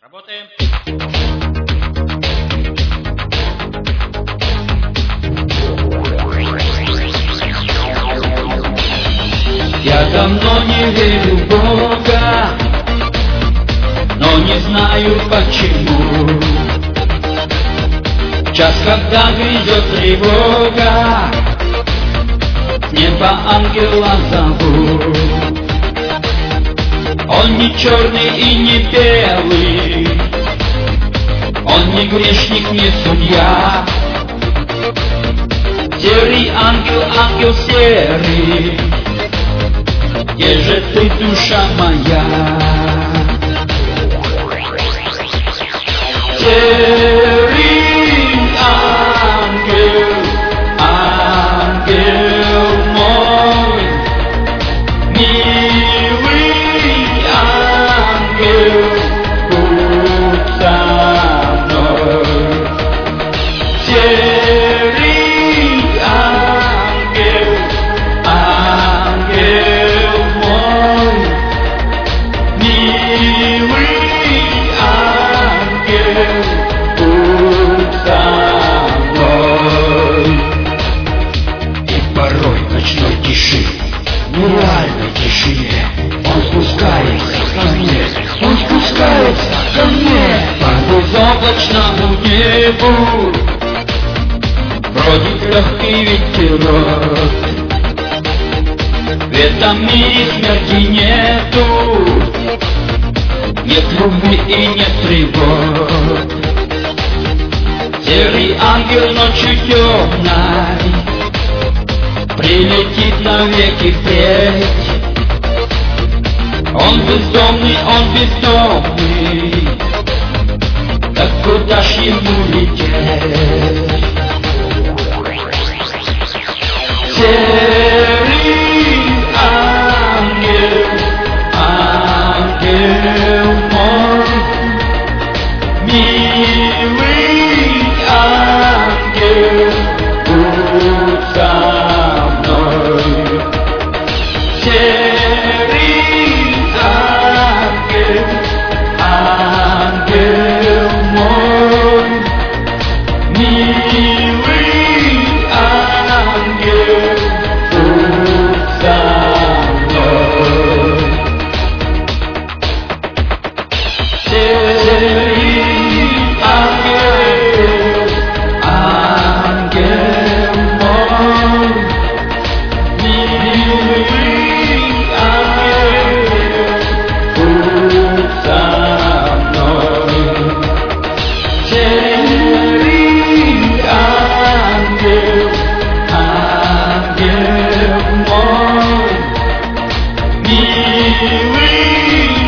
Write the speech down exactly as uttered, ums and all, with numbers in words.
Работаем. Я давно не верю в Бога, но не знаю почему. Час, когда грядет тревога, с неба ангела зовут. Он не черный и не белый, он не грешник, не судья. Серый ангел, ангел серый, где же ты, душа моя? Серый ангел, ангел мой, милый ангел, будь со мной. Серый ангел, ангел мой, милый ангел, будь со мной. И порой в ночной тиши, нереальной тишине, он спускается ко мне, он спускается ко мне по безоблачному небу. Бродит легкий ветерок, в этом мире смерти нету, нет любви и нет тревог. Серый ангел ночью темной прилетит навеки впредь. Он бездомный, он бездомный, так куда ж ему лететь? Серый ангел, ангел мой, милый ангел, будь со мной. Серый ангел, ангел мой, милый ангел, будь со мной. Серый ангел, ангел мой, милый ангел, будь со мной. Серый ангел, ангел мой, милый